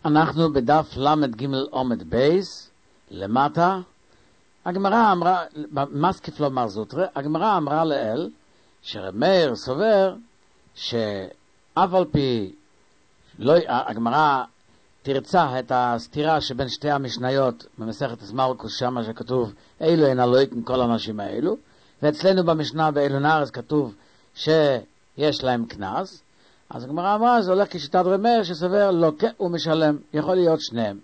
אנחנו בדף למד ג' עומד בייס, למטה. הגמרא אמרה, מסקיף לא מר זוטרה, הגמרא אמרה לאל, שרמר סובר, שאף על פי, הגמרא תרצה את הסתירה שבין שתי המשניות, במסכת מרקוס שמה שכתוב, אילו אין אלוהיקים כל האנשים האלו, ואצלנו במשנה באילו נארץ כתוב שיש להם כנס, אז הגמרא אמרה, זה הולך כשיטת רמר שסובר לוקה ומשלם, יכול להיות שניהם.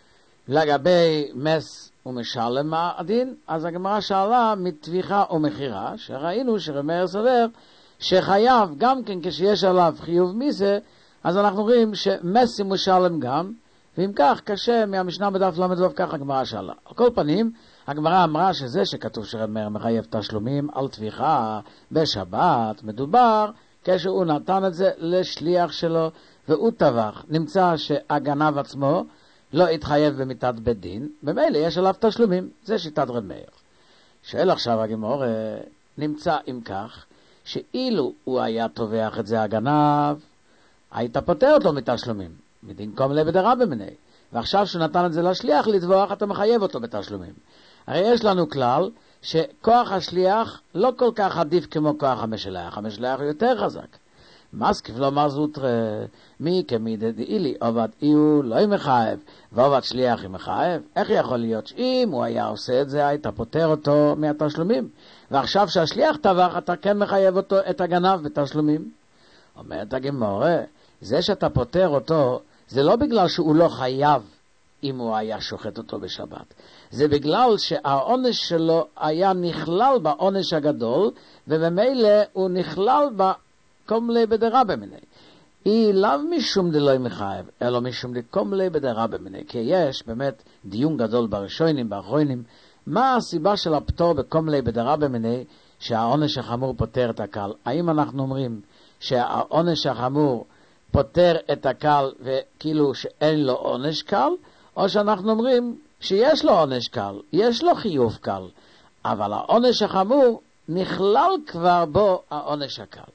לגבי מס ומשלם מה הדין, אז הגמרא שאלה מתביכה ומחירה, שראינו שרמר סובר שחייב גם כן כשיש עליו חיוב מיסה, אז אנחנו רואים שמס ומשלם גם, ואם כך קשה מהמשנה בדף למד כך הגמרא שאלה. על כל פנים, הגמרא אמרה שזה שכתוב שרמר מחייב תשלומים על תביכה בשבת, מדובר כשהוא נתן את זה לשליח שלו והוא טבח. נמצא שהגנב עצמו לא התחייב במיתת בית דין, במילא יש עליו תשלומים, זה שיטת רמר. שואל עכשיו הגמרא, נמצא אם כך, שאילו הוא היה טובח את זה הגנב, היית פותר אותו מתשלומים, מדין קום ליה בדרבא מיניה, ועכשיו שהוא נתן את זה לשליח לטבוח, אתה מחייב אותו בתשלומים. הרי יש לנו כלל שכוח השליח לא כל כך עדיף כמו כוח המשלח, המשלח הוא יותר חזק. מסקיף לא מר זוטרה, מי כמידי דאילי עובד איהו לא מחייב, ועובד שליח היא מחייב? איך יכול להיות שאם הוא היה עושה את זה, היית פותר אותו מהתשלומים, ועכשיו שהשליח טבח, אתה כן מחייב אותו את הגנב בתשלומים? אומרת הגמרא, זה שאתה פותר אותו, זה לא בגלל שהוא לא חייב אם הוא היה שוחט אותו בשבת. זה בגלל שהעונש שלו היה נכלל בעונש הגדול, ובמילא הוא נכלל בקום ליה בדרבא מיניה. היא לאו משום דלא מחייב, אלא משום דקום ליה בדרבא מיניה. כי יש באמת דיון גדול בראשונים, באחרונים, מה הסיבה של הפטור בקום ליה בדרבא מיניה, שהעונש החמור פותר את הקל? האם אנחנו אומרים שהעונש החמור פותר את הקל וכאילו שאין לו עונש קל, או שאנחנו אומרים שיש לו עונש קל, יש לו חיוב קל, אבל העונש החמור נכלל כבר בו העונש הקל.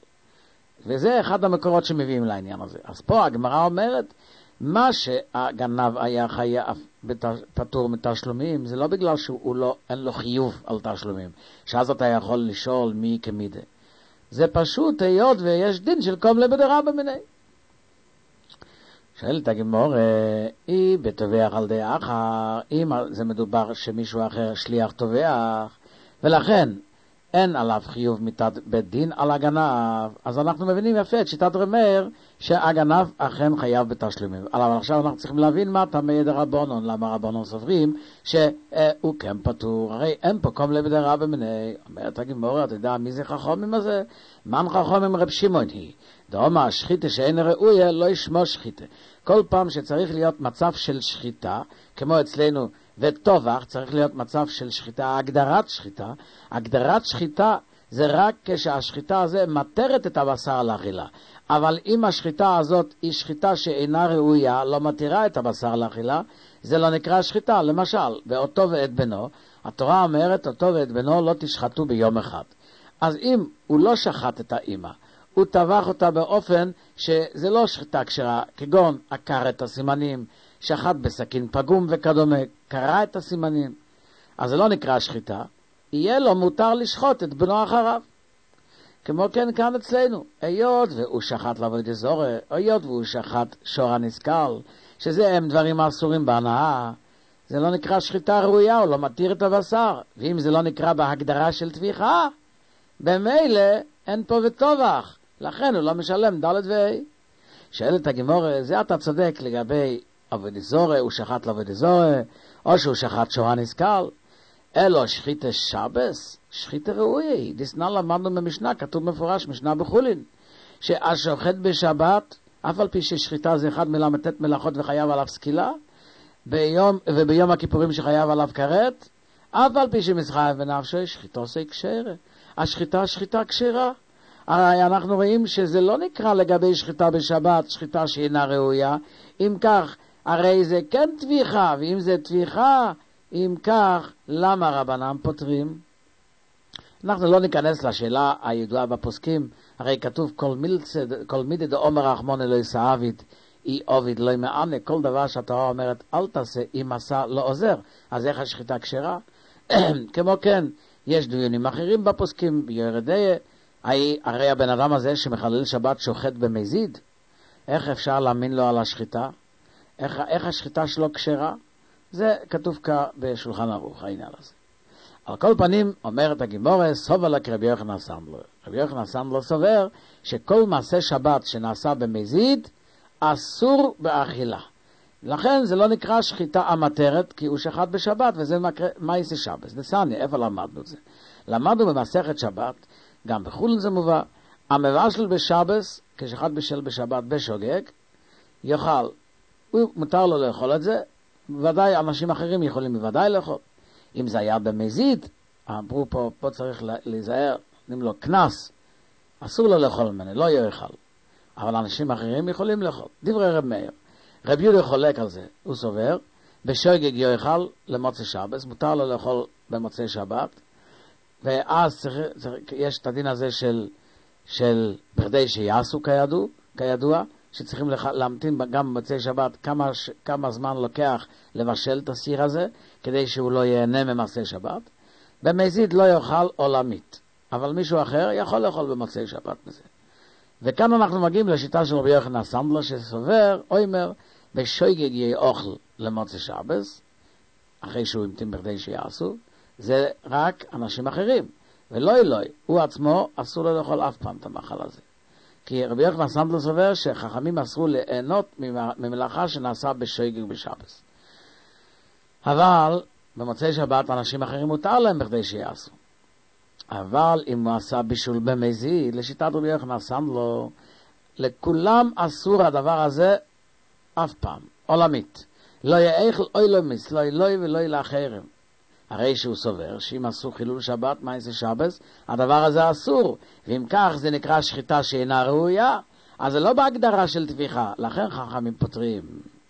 וזה אחד המקורות שמביאים לעניין הזה. אז פה הגמרא אומרת, מה שהגנב היה חייב פטור מתשלומים, זה לא בגלל שאין לו חיוב על תשלומים, שאז אתה יכול לשאול מי כמידה. זה פשוט היות ויש דין של קום ליה בדרבא מיניה. שואלת הגמרא, היא בטובח על די אחר, אם זה מדובר שמישהו אחר שליח טובח, ולכן אין עליו חיוב מיתת בית דין על הגנב, אז אנחנו מבינים יפה את שיטת רמר שהגנב אכן חייב בתשלומים. אבל עכשיו אנחנו צריכים להבין מה תמי דרבנן, למה רבנן סוברים שהוא כן פטור, הרי אין פה קום ליה בדרבא מיניה. אומרת הגמרא, אתה יודע מי זה חכמים הזה? מן חכמים רב שמעון היא, דאמר שחיתה שאין ראויה לא ישמו שחיתה. כל פעם שצריך להיות מצב של שחיטה, כמו אצלנו וטובח, צריך להיות מצב של שחיטה, הגדרת שחיטה זה רק כשהשחיטה הזה מתרת את הבשר לאכילה. אבל אם השחיטה הזאת היא שחיטה שאינה ראויה, לא מתירה את הבשר לאכילה, זה לא נקרא שחיטה. למשל, באותו ואת בנו, התורה אומרת, אותו ואת בנו לא תשחטו ביום אחד. אז אם הוא לא שחט את האמא, הוא טבח אותה באופן שזה לא שחיטה כשרה, כגון עקר את הסימנים, שחט בסכין פגום וכדומה, קרע את הסימנים, אז זה לא נקרא שחיטה, יהיה לו מותר לשחוט את בנו אחריו. כמו כן כאן אצלנו, היות והוא שחט לעבודה זרה, היות והוא שחט שור הנסקל, שזה הם דברים אסורים בהנאה, זה לא נקרא שחיטה ראויה, הוא לא מתיר את הבשר. ואם זה לא נקרא בהגדרה של טביחה, במילא אין פה וטובח, לכן הוא לא משלם ד' וה'. שואלת הגמרא, זה אתה צודק לגבי עבודה זרה, הוא שחט לעבודה זרה, או שהוא שחט שור הנסקל, אלו שחיטה שבס, שחיטה ראויה. דסנן למדנו במשנה, כתוב מפורש, משנה בחולין, שהשוחט בשבת, אף על פי ששחיטה זה אחד מל"ט מלאכות וחייב עליו סקילה, וביום הכיפורים שחייב עליו כרת, אף על פי שמסחייב בנפשו, שחיטה עושה כשרה. השחיטה שחיטה כשרה. הרי אנחנו רואים שזה לא נקרא לגבי שחיטה בשבת, שחיטה שאינה ראויה. אם כך, הרי זה כן טביחה, ואם זה טביחה, אם כך, למה רבנן פותרים? אנחנו לא ניכנס לשאלה הידועה בפוסקים, הרי כתוב כל מידי דאמר רחמנא לא יסעביד, אי עובד לא מענה, כל דבר שהתורה אומרת אל תעשה, אם עשה לא עוזר. אז איך השחיטה כשרה? כמו כן, יש דיונים אחרים בפוסקים, ביורדיה, הרי הבן אדם הזה שמחלל שבת שוחט במזיד, איך אפשר להאמין לו על השחיטה? איך השחיטה שלו כשרה? זה כתוב בשולחן ערוך, העניין הזה. על כל פנים, אומרת הגימורה, סובר לה כרבי יוחנן סנדלר. רבי יוחנן סנדלר סובר שכל מעשה שבת שנעשה במזיד, אסור באכילה. לכן זה לא נקרא שחיטה המטרת, כי הוא שחט בשבת, וזה מעשה שבת. נסעני, איפה למדנו את זה? למדנו במסכת שבת, גם בחולין זה מובא, המבשל בשבת, כשחט בשל בשבת בשוגג, יאכל. הוא מותר לו לאכול את זה, ודאי אנשים אחרים יכולים בוודאי לאכול. אם זה היה במזיד, אמרו פה צריך להיזהר, נותנים לו כנס, אסור לו לאכול ממנו, לא יאכל. אבל אנשים אחרים יכולים לאכול. דברי רב מאיר. רב יהודה חולק על זה, הוא סובר, בשוגג יאכל למוצאי שבת, מותר לו לאכול במוצאי שבת, ואז יש את הדין הזה של בכדי שיעשו כידוע, שצריכים להמתין גם במוצאי שבת כמה זמן לוקח לבשל את הסיר הזה, כדי שהוא לא ייהנה ממעשה שבת. במזיד לא יאכל עולמית, אבל מישהו אחר יכול לאכול במוצאי שבת מזה. וכאן אנחנו מגיעים לשיטה של רבי יוחנן סנדלר, שסובר, אומר, בשוגג יאכל למוצאי שבת, אחרי שהוא המתין בכדי שיעשו, זה רק אנשים אחרים. ולא אלוהי, הוא עצמו אסור לו לאכול אף פעם את המאכל הזה. כי רבי יוחנן סנדלר סובר שחכמים אסרו ליהנות ממלאכה שנעשה בשוגג בשבת. אבל במוצאי שבת אנשים אחרים מותר להם בכדי שיעשו. אבל אם הוא עשה בישול במזיד, לשיטת רבי יוחנן סנדלר, לכולם אסור הדבר הזה אף פעם, עולמית. לא יאכל אוי לא מיס, לא אלוהי ולא לאחרים. הרי שהוא סובר שאם אסור חילול שבת, מעשה שבת, הדבר הזה אסור. ואם כך זה נקרא שחיטה שאינה ראויה, אז זה לא בהגדרה של טביחה, לכן חכמים פותרים.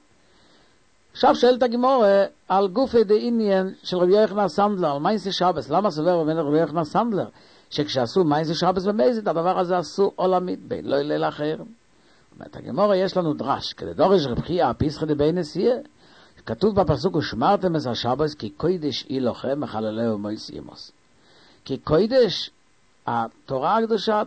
עכשיו שואלת הגימורה על גופי דעניין של רבי יוחנן סנדלר, על מעשה שבת. למה סובר רבי יוחנן סנדלר שכשעשו מעשה שבת במזיד, הדבר הזה אסור עולמית בין, לא אלה לאחרים. אומרת הגימורה, יש לנו דרש, כדי דורש רב חייא פיסחא דבי נשיאה. כתוב בפסוק, ושמרתם את השבת כי קודש היא לכם מחללהו מויס ימוס. כי קודש, התורה הקדושה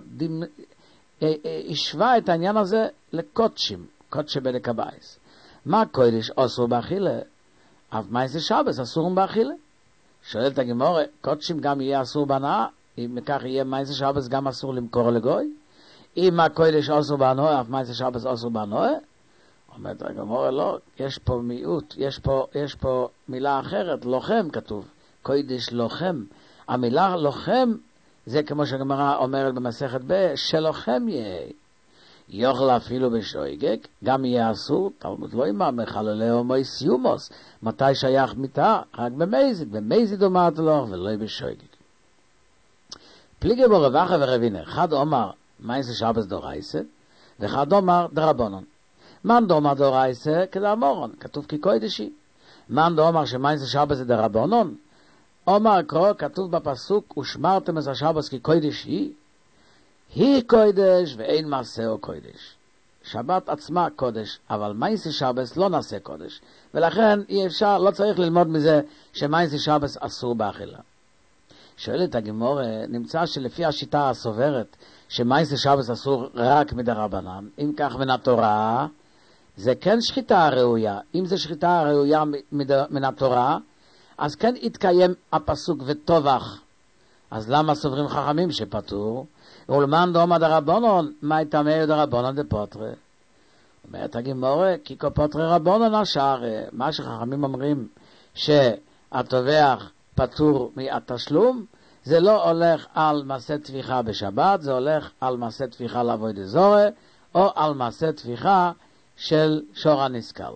השווה את העניין הזה לקודשים, קודשי בדק הבייס. מה קודש אסור באכילה? אף מעשה שבת אסור באכילה. שואלת הגימורה, קודשים גם יהיה אסור בהנאה? אם כך יהיה מעשה שבת גם אסור למכור לגוי? אם הקודש אסור בהנאה, אף מעשה שבת אסור בהנאה? אומרת הגימורה, לא, יש פה מיעוט, יש פה מילה אחרת, לוחם כתוב, קודש לוחם. המילה לוחם זה כמו שהגמרא אומרת במסכת שלוחם יהיה. יאכל אפילו בשוגג, גם יהיה אסור, תלמוד לא אמר, מחללהו מויס יומוס. מתי שייך מיתה? רק במזיד, במזיד אומרת לו, ולא בשוגג. פליגי בו רבחה ורבינר, אחד אומר מעשה שבת דורייסה, ואחד אומר דרבנן. מאן דאמר דורייסה כדאמרן, כתוב כי קודשי. מאן דאמר שמעשה שבת זה דרבנן, אומר קרוא, כתוב בפסוק, ושמרתם את השבת כי קודשי, היא קודש ואין מעשהו קודש. שבת עצמה קודש, אבל מעשה שבת לא נעשה קודש. ולכן אי אפשר, לא צריך ללמוד מזה שמעשה שבת אסור באכילה. שואלת הגימורה, נמצא שלפי השיטה הסוברת שמעשה שבת אסור רק מדרבנן, אם כך מן התורה, זה כן שחיטה ראויה. אם זה שחיטה ראויה מן התורה, אז כן יתקיים הפסוק וטובח. אז למה סוברים חכמים שפטור? ולמאן דאמר דרבנן, מה יטמא דרבנן דפוטרי? אומרת הגימורה, כי כפוטרי רבנן השאר. מה שחכמים אומרים שהטובח פטור מהתשלום, זה לא הולך על מעשה טביחה בשבת, זה הולך על מעשה טביחה לעבודה זרה, או על מעשה טביחה של שור הנסקל.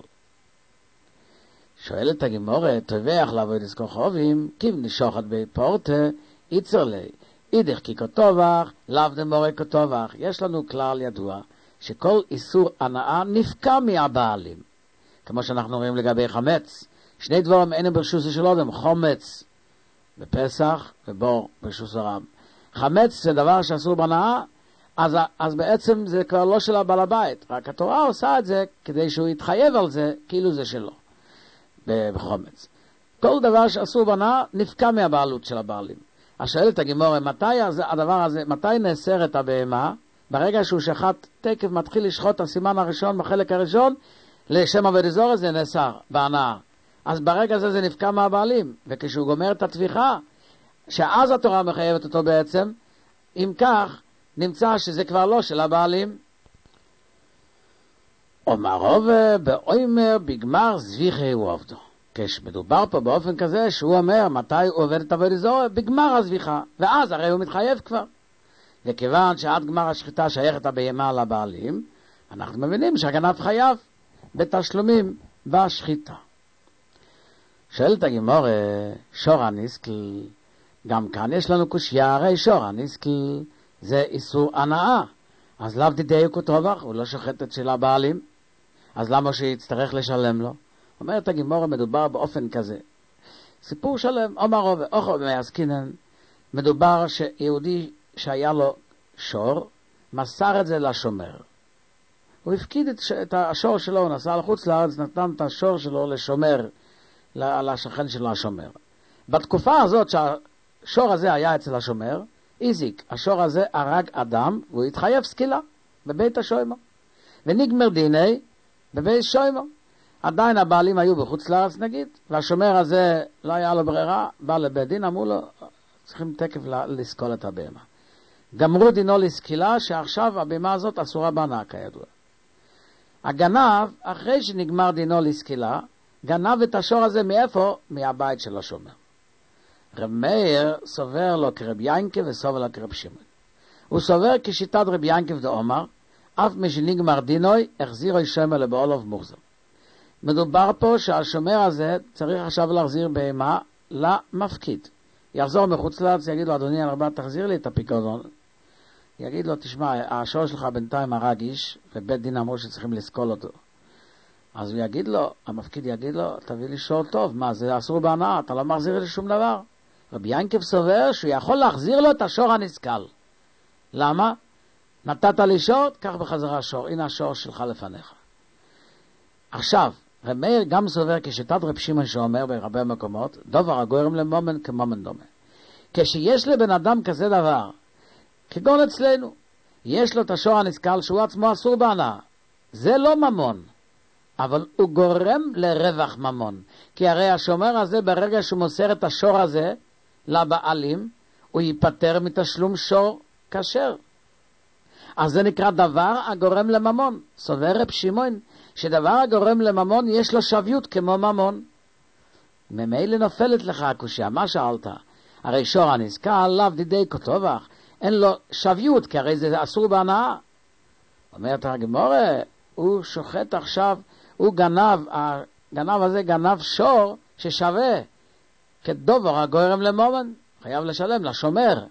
שואלת הגימורה, טובח לעבודה כוכבים, כיוון שוחט בפורטה, יצר לי. אידך כי כתובח, לאו דמורה כתובח. יש לנו כלל ידוע, שכל איסור הנאה נפקע מהבעלים. כמו שאנחנו רואים לגבי חמץ. שני דברים אין ברשות של אדם, חומץ בפסח ובור ברשות הרב. חמץ זה דבר שאסור בהנאה, אז בעצם זה כבר לא של הבעל הבית, רק התורה עושה את זה כדי שהוא יתחייב על זה, כאילו זה שלו, בחומץ. כל דבר שאסור בהנאה נפקע מהבעלות של הבעלים. אז שואלת הגמרא, מתי הדבר הזה, מתי נאסרת הבהמה? ברגע שהוא שחט תקף, מתחיל לשחוט הסימן הראשון בחלק הראשון, לשם עבודת זרה זה נאסר בהנאה. אז ברגע הזה זה נפקע מהבעלים, וכשהוא גומר את התביחה, שאז התורה מחייבת אותו בעצם, אם כך, נמצא שזה כבר לא של הבעלים. אומר רובה באוימר בגמר זביחי הוא עובדו. כשמדובר פה באופן כזה שהוא אומר מתי הוא עובד את עבודת זרה, בגמר הזביחה, ואז הרי הוא מתחייב כבר. וכיוון שעד גמר השחיטה שייכת הבהמה לבעלים, אנחנו מבינים שהגנב חייב בתשלומים בשחיטה. שואלת הגמרא, שור הניסקל, גם כאן יש לנו קושיה, הרי שור הניסקל זה איסור הנאה, אז לאו דייקו טובח, הוא לא שוחט את של הבעלים, אז למה שיצטרך לשלם לו? אומרת הגמרא, מדובר באופן כזה. סיפור שלם, אומר רובה, אוכו במעסקינן, מדובר שיהודי שהיה לו שור, מסר את זה לשומר. הוא הפקיד את השור שלו, הוא נסע לחוץ לארץ, נתן את השור שלו לשומר, לשכן שלו השומר. בתקופה הזאת שהשור הזה היה אצל השומר, איזיק, השור הזה הרג אדם, והוא התחייב סקילה בבית השוימו. ונגמר דיני בבית שוימו. עדיין הבעלים היו בחוץ לארץ נגיד, והשומר הזה לא היה לו ברירה, בא לבית דין, אמרו לו, צריכים תקף לסקול את הבהמה. גמרו דינו לסקילה, שעכשיו הבהמה הזאת אסורה בהנאה כידוע. הגנב, אחרי שנגמר דינו לסקילה, גנב את השור הזה מאיפה? מהבית של השומר. רב מאיר סובר לו כרב ינקב וסובר לו כרב שמעון. הוא סובר כשיטת רב ינקב דאמר, אף משנגמר דינוי, החזירו השומר לבעולוב מוחזר. מדובר פה שהשומר הזה צריך עכשיו להחזיר בהמה למפקיד. יחזור מחוץ לארץ, יגיד לו, אדוני הרבה, תחזיר לי את הפיקדון. יגיד לו, תשמע, השור שלך בינתיים הרג איש, ובית דין אמרו שצריכים לסקול אותו. אז הוא יגיד לו, המפקיד יגיד לו, תביא לי שור טוב, מה, זה אסור בהנאה, אתה לא מחזיר לי שום דבר. רבי ינקב סובר שהוא יכול להחזיר לו את השור הנסקל. למה? נתת לי שור, קח בחזרה שור, הנה השור שלך לפניך. עכשיו, רב מאיר גם סובר כשיטת רב שמעון שאומר בהרבה מקומות, דבר הגורם למומן כמומן דומה. כשיש לבן אדם כזה דבר, כגון אצלנו, יש לו את השור הנסקל שהוא עצמו אסור בהנאה. זה לא ממון, אבל הוא גורם לרווח ממון. כי הרי השומר הזה, ברגע שהוא מוסר את השור הזה לבעלים, הוא ייפטר מתשלום שור כשר. אז זה נקרא דבר הגורם לממון. סובר רב שמעון שדבר הגורם לממון יש לו שוויות כמו ממון. ממילא נופלת לך הקושיה, מה שאלת? הרי שור הנסקל לאו דידי כתובך, אין לו שוויות, כי הרי זה אסור בהנאה. אומרת הגמרא, הוא שוחט עכשיו, הוא הגנב הזה גנב שור ששווה כדובר הגורם למומן, חייב לשלם לשומר.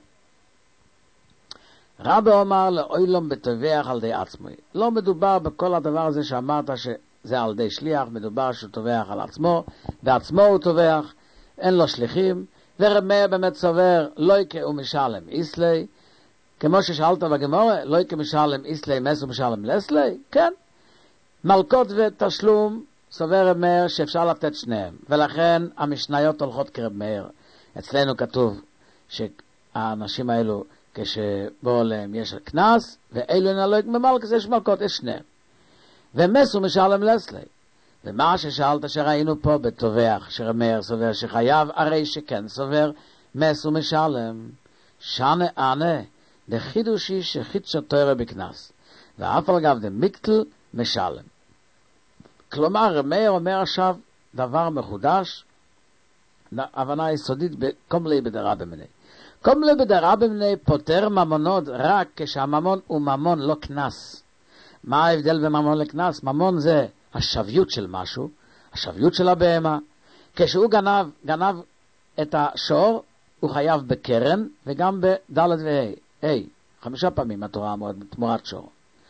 רבי אומר לאוילום בתובח על די עצמו. לא מדובר בכל הדבר הזה שאמרת שזה על די שליח, מדובר שהוא תובח על עצמו, בעצמו הוא תובח, אין לו שליחים, ורב מאיר באמת סובר, לא יקה ומשלם איסלי, כמו ששאלת בגמרא, לא יקה משלם איסלי, מס ומשלם לסלי, כן. מלכות ותשלום, סובר רב מאיר שאפשר לתת שניהם, ולכן המשניות הולכות כרב מאיר. אצלנו כתוב שהאנשים האלו, כשבוא להם יש כנס, ואילו נלויק ממלכס יש מלכות, יש שניהם. ומס ומשלם לסלי. ומה ששאלת שראינו פה בתובח, שרב מאיר סובר שחייב, הרי שכן סובר, מס ומשלם. שנה ענה, דחידושי שחידשו תורה בכנס, ואף על גב דמיקטל משלם. כלומר, רב מאיר אומר עכשיו דבר מחודש, הבנה יסודית בקומלי בדרבי מני. קומלי בדרבי מני פותר ממונות רק כשהממון הוא ממון לא כנס. מה ההבדל בין ממון לכנס? ממון זה השוויות של משהו, השוויות של הבהמה. כשהוא גנב את השור, הוא חייב בקרן וגם בדלת וה'. 5 פעמים התורה אמרת תמורת שור.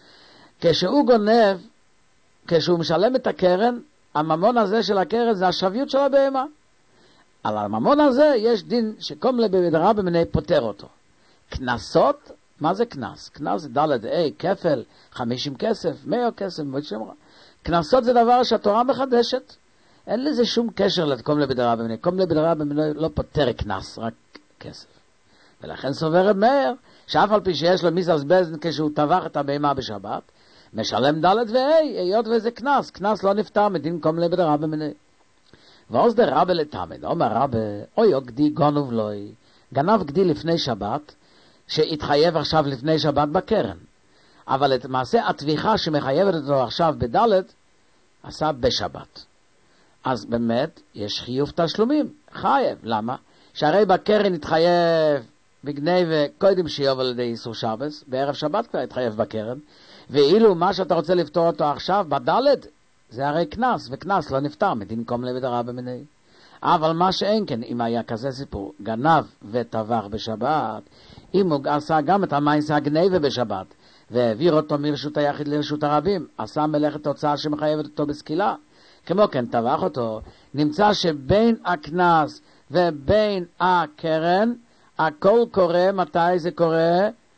כשהוא משלם את הקרן, הממון הזה של הקרן זה השוויות של הבהמה. על הממון הזה יש דין שקומלי בדרבי מני פותר אותו. כנסות מה זה קנס? קנס זה דלת, כפל, 50 כסף, 100 כסף, קנסות זה דבר שהתורה מחדשת. אין לזה שום קשר לקומלה בדרבה במיניה. קומלה בדרבה במיניה לא פותר קנס, רק כסף. ולכן סובר רב מאיר, שאף על פי שיש לו מיסס בזן כשהוא טבח את הבהמה בשבת, משלם דלת היות וזה קנס. קנס לא נפטר מדין קומלה בדרבה במיניה. ועוז דה רבה לתמד, אומר רבה, אוי גדי גונוב לוי, גנב גדי לפני שבת, שהתחייב עכשיו לפני שבת בקרן. אבל את מעשה התביחה שמחייבת אותו עכשיו בדלת, עשה בשבת. אז באמת יש חיוב תשלומים, חייב. למה? שהרי בקרן התחייב בגני וקודם שיוב על ידי איסור שבס, בערב שבת כבר התחייב בקרן, ואילו מה שאתה רוצה לפתור אותו עכשיו בדלת, זה הרי קנס, וקנס לא נפטר מדין קומלה בדרבה במיניה. אבל מה שאין כן, אם היה כזה סיפור, גנב וטבח בשבת, אם הוא עשה גם את המעשה הגניבה בשבת, והעביר אותו מרשות היחיד לרשות הרבים, עשה מלאכת הוצאה שמחייבת אותו בסקילה, כמו כן טבח אותו, נמצא שבין הקנס ובין הקרן, הכל קורה, מתי זה קורה?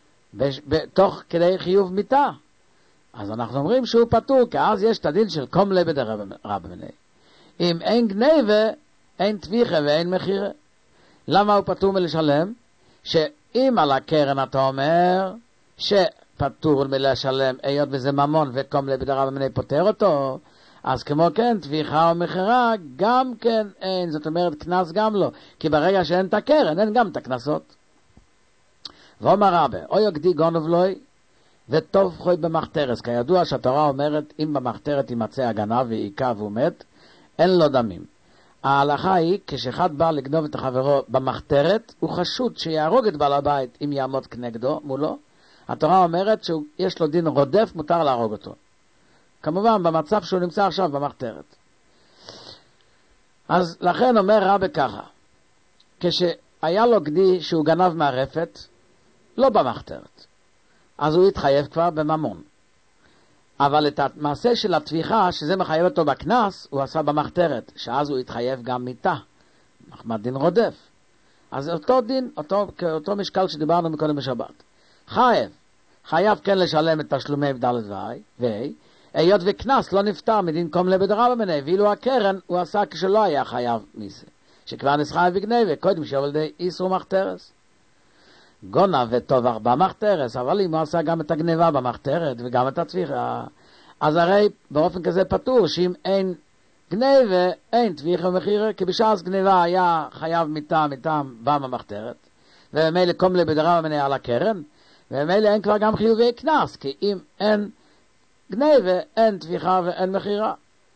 תוך כדי חיוב מיתה. אז אנחנו אומרים שהוא פטור, כי אז יש את הדין של קומלה בדרבה במיניה. אם אין גניבה, אין טביחה ואין מחירה. למה הוא פטור מלשלם? שאם על הקרן אתה אומר שפטור מלשלם היות וזה ממון וקומלה בדרבה במיניה פותר אותו, אז כמו כן טביחה או מחירה גם כן אין, זאת אומרת קנס גם לא, כי ברגע שאין את הקרן אין גם את הקנסות. ואומר רבה, אוי גדי גונוב לוי וטוב חוי במחתרס, כידוע שהתורה אומרת אם במחתרת יימצא הגנב ועיקה והוא מת, אין לו דמים. ההלכה היא, כשאחד בא לגנוב את החברו במחתרת, הוא חשוד שיהרוג את בעל הבית אם יעמוד כנגדו מולו. התורה אומרת שיש לו דין רודף, מותר להרוג אותו. כמובן במצב שהוא נמצא עכשיו במחתרת. אז לכן אומר רבי ככה, כשהיה לו גדי שהוא גנב מערפת, לא במחתרת, אז הוא התחייב כבר בממון. אבל את המעשה של התביחה, שזה מחייב אותו בקנס, הוא עשה במחתרת, שאז הוא התחייב גם מיתה, מחמת דין רודף. אז אותו דין, אותו משקל שדיברנו מקודם בשבת. חייב כן לשלם את תשלומי דלת היות וקנס לא נפטר מדין קומלה בדרבה במיניה, ואילו הקרן הוא עשה כשלא היה חייב מיסה, שכבר נסחב בגניבה, קודם שיוב על ידי איסור מחתרס. גונב וטובח במחתרס, אבל אם הוא עשה גם את הגניבה במחתרת וגם את התביחה, אז הרי באופן כזה פטור, שאם אין גניבה, אין תביחה ומחירה, כי בשעת גניבה היה חייב מיתה במחתרת, וממילא קומלה בדרבה במיניה על הקרן, וממילא אין כבר גם חיובי קנס, כי אם אין גניבה, אין תביחה ואין מחירה.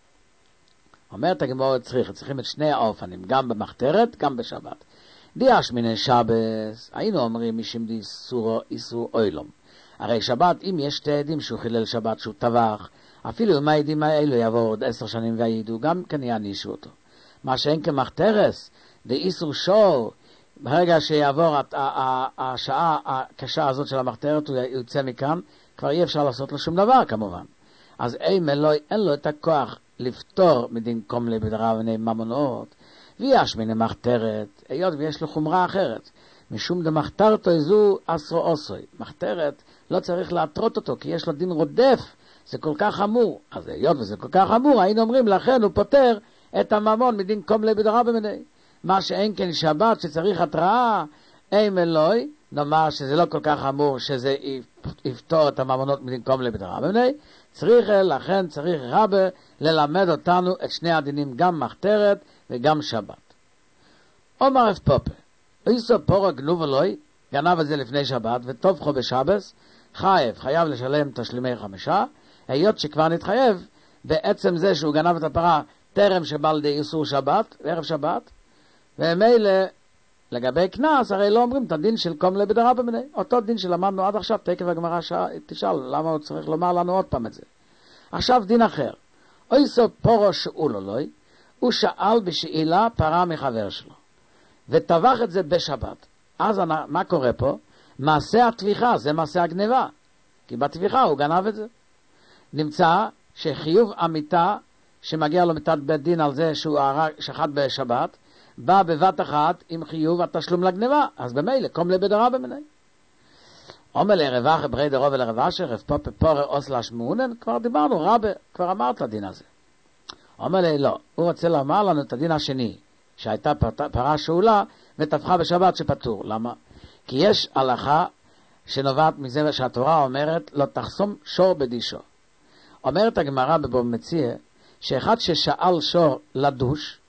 אומרת הגמרא צריכים את שני האופנים, גם במחתרת, גם בשבת. דיאש מן שבס, היינו אומרים משום דיסורו איסור אוילום. הרי שבת, אם יש שתי עדים שהוא חילל שבת, שהוא טבח, אפילו אם העדים האלו יבואו עוד 10 שנים ויעידו, גם כן יענישו אותו. מה שאין כמחתרס, דאיסור שור, ברגע שיעבור השעה הקשה הזאת של המחתרת, הוא יוצא מכאן, כבר אי אפשר לעשות לו שום דבר כמובן. אז אין לו את הכוח לפתור מדין קומלה בדרבה במיניה ממונות, ויש מן המחתרת, היות ויש לו חומרה אחרת. משום דמחתרתו זו אסרו אוסוי. מחתרת לא צריך להטרות אותו, כי יש לו דין רודף. זה כל כך חמור. אז היות וזה כל כך חמור, היינו אומרים לכן הוא פותר את הממון מדין קומלה בדרבה במיניה. מה שאין כן שבת שצריך התראה, אין אלוהי, נאמר שזה לא כל כך חמור שזה יפתור את הממונות מדין קומלה בדרבה במיניה. לכן צריך רבי ללמד אותנו את שני הדינים, גם מחתרת וגם שבת. אומר רב פופה, איסו פורה גנוב אלוהי, גנב את זה לפני שבת, וטובחו בשבס, חייב לשלם תשלומי 5, היות שכבר נתחייב, בעצם זה שהוא גנב את הפרה, טרם שבא לידי איסור שבת, ערב שבת, ומילא לגבי קנס, הרי לא אומרים את הדין של קומלה בדרבה במיניה, אותו דין שלמדנו עד עכשיו, תקף הגמרא תשאל, למה הוא צריך לומר לנו עוד פעם את זה? עכשיו דין אחר, איסו פורה שאול אלוהי, הוא שאל בשאלה פרה מחבר שלו, וטבח את זה בשבת. אז מה קורה פה? מעשה התביחה, זה מעשה הגניבה, כי בתביחה הוא גנב את זה. נמצא שחיוב המיתה, שמגיע לו מיתת בית דין על זה שהוא שחט בשבת, בא בבת אחת עם חיוב התשלום לגניבה, אז במילא קומלה בדרבה במיניה. אומר לרווח ברי דרוב ולרווח רב פופר פורר אוסלש מעונן, כבר דיברנו, רבי, כבר אמרת לדין הזה. אומר לי, לא, הוא רוצה לומר לנו את הדין השני, שהייתה פרה שאולה וטבחה בשבת שפטור. למה? כי יש הלכה שנובעת מזה שהתורה אומרת, לא תחסום שור בדישו. אומרת הגמרא בבבא מציעא, שאחד ששאל שור לדוש,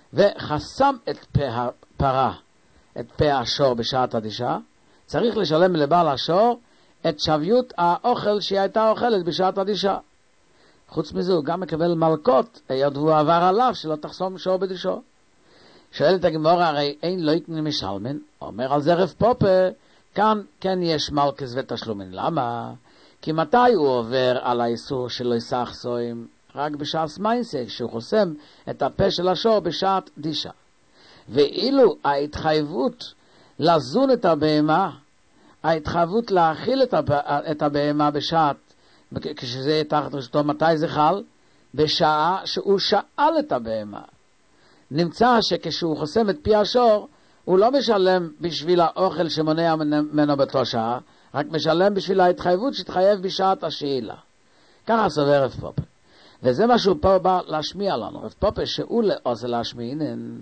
וחסם את פה הפרה, את פה השור בשעת הדישה, צריך לשלם לבעל השור את שוויות האוכל שהיא הייתה אוכלת בשעת הדישה. חוץ מזה הוא גם מקבל מלכות, היות והוא עבר עליו שלא תחסום שור בדישו. שואלת הגמרא, הרי אין לא יקנה משלמן, אומר על זה רב פופה, כאן כן יש מלכס ותשלומן. למה? כי מתי הוא עובר על האיסור שלא יסח סוים? רק בשעת מיינסה, כשהוא חוסם את הפה של השור בשעת דישה. ואילו ההתחייבות לזון את הבהמה, ההתחייבות להאכיל את הבהמה בשעת, כשזה יהיה תחת רשותו, מתי זה חל? בשעה שהוא שאל את הבהמה. נמצא שכשהוא חוסם את פי השור, הוא לא משלם בשביל האוכל שמונע ממנו באותו שעה, רק משלם בשביל ההתחייבות שהתחייב בשעת השאלה. ככה סובר רב פופה. וזה מה שהוא פה בא להשמיע לנו. רב פופה שהוא עושה להשמיעינן,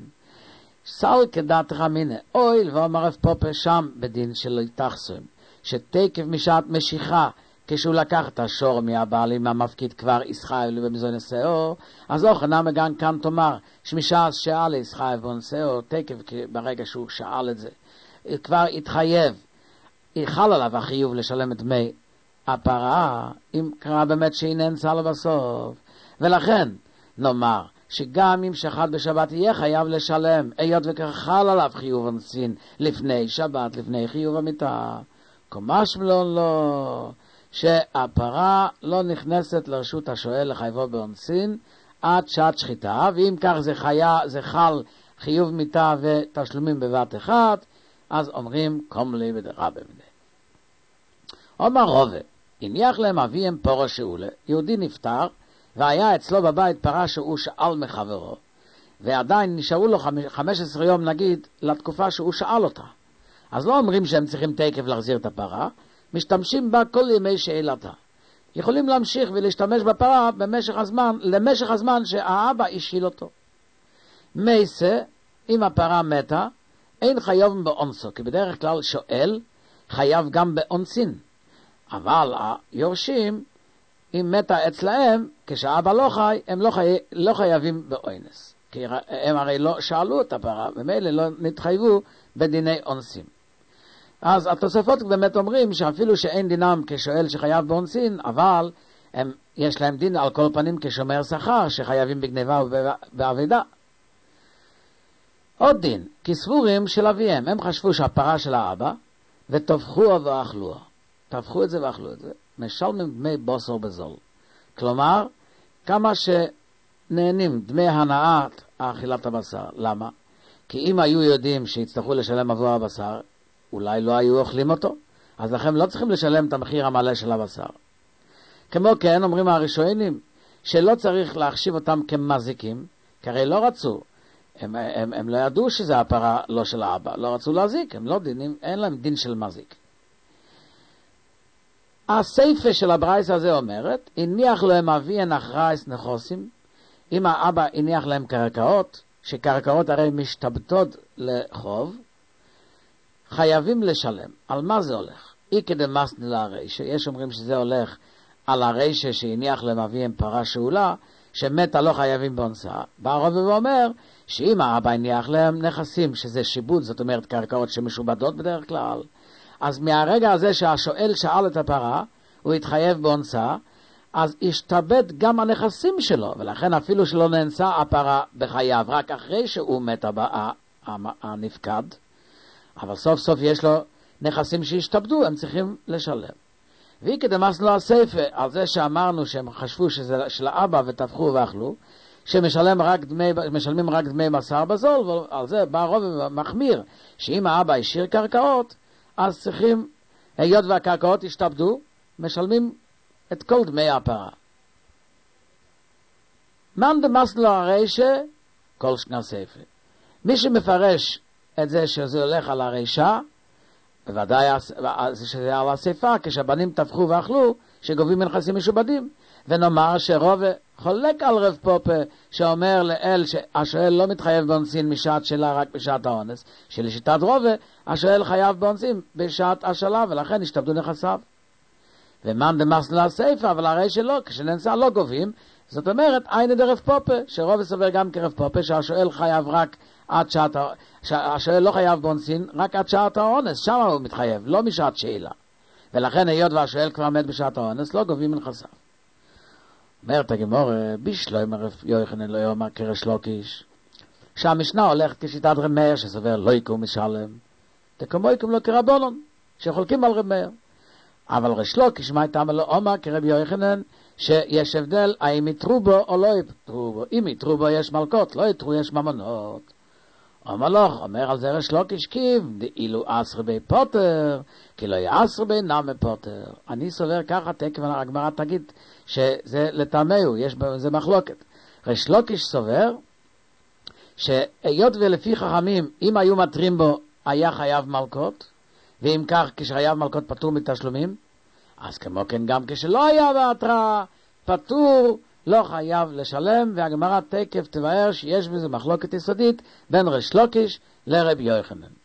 סל כדעתך מיני, אוי ואומר רב פופה שם בדין של תחסום, שתקף משעת משיכה, כשהוא לקח את השור מהבעלים המפקיד כבר ישחייב במזון נשאו, אז לא חנם גם כאן תאמר שמשעה שאל ישחייב בנשאו, תקף ברגע שהוא שאל את זה, כבר התחייב, יחל עליו החיוב לשלם את דמי הפרה, אם קרה באמת שהיא נאנסה לו בסוף. ולכן נאמר שגם אם שחט בשבת יהיה חייב לשלם, היות וכחל עליו חיוב אנסין לפני שבת, לפני חיוב המיטה. כמש מלון לו, שהפרה לא נכנסת לרשות השואל לחייבו באנסין עד שעת שחיטה, ואם כך זה חל חיוב מיטה ותשלומים בבת אחת, אז אומרים קומלי בדרבה מדי. אומר רובה, הניח להם אביהם פורה שאולה, יהודי נפטר, והיה אצלו בבית פרה שהוא שאל מחברו, ועדיין נשארו לו 15 יום נגיד לתקופה שהוא שאל אותה. אז לא אומרים שהם צריכים תקף להחזיר את הפרה, משתמשים בה כל ימי שאלתה. יכולים להמשיך ולהשתמש בפרה למשך הזמן שהאבא השאיל אותו. מייסה, אם הפרה מתה, אין חייב באונסו, כי בדרך כלל שואל חייב גם באונסין. אבל היורשים, אם מתה אצלהם, כשאבא לא חי, הם לא חייבים באונס. כי הם הרי לא שאלו את הפרה, ומילא לא נתחייבו בדיני אונסים. אז התוספות באמת אומרים שאפילו שאין דינם כשואל שחייב באונסין, אבל יש להם דין על כל פנים כשומר שכר שחייבים בגניבה ובעבידה. עוד דין, כי סבורים של אביהם, הם חשבו שהפרה של האבא, וטבחוה ואכלוה. טבחו את זה ואכלו את זה, משלמים דמי בוסר בזול. כלומר, כמה שנהנים דמי הנעת האכילת הבשר. למה? כי אם היו יודעים שיצטרכו לשלם עבור הבשר, אולי לא היו אוכלים אותו, אז לכם לא צריכים לשלם את המחיר המלא של הבשר. כמו כן, אומרים הראשונים, שלא צריך להחשיב אותם כמזיקים, כי הרי לא רצו, הם לא ידעו שזה הפרה לא של האבא, לא רצו להזיק, הם לא דינים, אין להם דין של מזיק. הסייפה של הברייס הזה אומרת, הניח להם אביהן אחרייס נכוסים, אם האבא הניח להם קרקעות, שקרקעות הרי משתבטות לחוב, חייבים לשלם. על מה זה הולך? אי כדמסני להרשע, יש אומרים שזה הולך על הרשע שהניח להם אביהם פרה שאולה, שמתה לא חייבים באונסה. בא הרב ואומר, שאם האבא הניח להם נכסים, שזה שיבוד, זאת אומרת קרקעות שמשובדות בדרך כלל, אז מהרגע הזה שהשואל שאל את הפרה, הוא התחייב באונסה, אז השתבט גם הנכסים שלו, ולכן אפילו שלא נאנסה הפרה בחייו, רק אחרי שהוא מת הנפקד, אבל סוף סוף יש לו נכסים שהשתבדו, הם צריכים לשלם. והיא כדמס לו הסייפה, על זה שאמרנו שהם חשבו שזה של האבא וטבחו ואכלו, שמשלמים רק דמי בשר בזול, ועל זה בא הרוב ומחמיר, שאם האבא השאיר קרקעות, אז צריכים, היות והקרקעות השתבדו, משלמים את כל דמי הפרה. מן דמס לו הרשע, כל שנה ספר. מי שמפרש את זה שזה הולך על הרשע, בוודאי שזה על השפה, כשהבנים טבחו ואכלו, שגובים מנכסים משובדים. ונאמר שרובה חולק על רב פופה, שאומר לאל שהשואל לא מתחייב באונסין משעת שלה רק בשעת האונס, שלשיטת רובה, השואל חייב באונסין בשעת השלה, ולכן השתבדו נכסיו. ומאן דמאס לשפה, אבל הרי שלא, כשנאנסה לא גובים, זאת אומרת, אין דרב פופה, שרובה סובר גם כרב פופה, שהשואל חייב רק עד שעת, שהשואל לא חייב באונסין רק עד שעת האונס, שם הוא מתחייב, לא משעת שאלה. ולכן היות והשואל כבר מת בשעת האונס, לא גובים מנכסיו. אומרת הגמור, בישלום רב יוחנן לא יאמר כריש לוקיש, שהמשנה הולכת כשיטת רב מאיר שסובר לא יקום משלם, וכמו יקום לו כרבונון, שחולקים על רב מאיר. אבל ריש לוקיש מה הייתה לא אומר כרב יוחנן, שיש הבדל האם יתרו בו או לא יתרו בו. אם יתרו בו יש מלכות, לא יתרו יש ממונות. אומר על זה ריש לוקיש קיב, דאילו אסר בי פוטר, כי לא יאסר בי נמי פוטר. אני סובר ככה, תקף הגמרא תגיד, שזה לטעמהו, יש בזה מחלוקת. ריש לוקיש סובר, שהיות ולפי חכמים, אם היו מתרים בו, היה חייב מלכות, ואם כך, כשחייב מלכות פטור מתשלומים, אז כמו כן גם כשלא היה בהתראה, פטור, לא חייב לשלם, והגמרא תקף תבאר שיש בזה מחלוקת יסודית בין ריש לוקיש לרב יוחנן.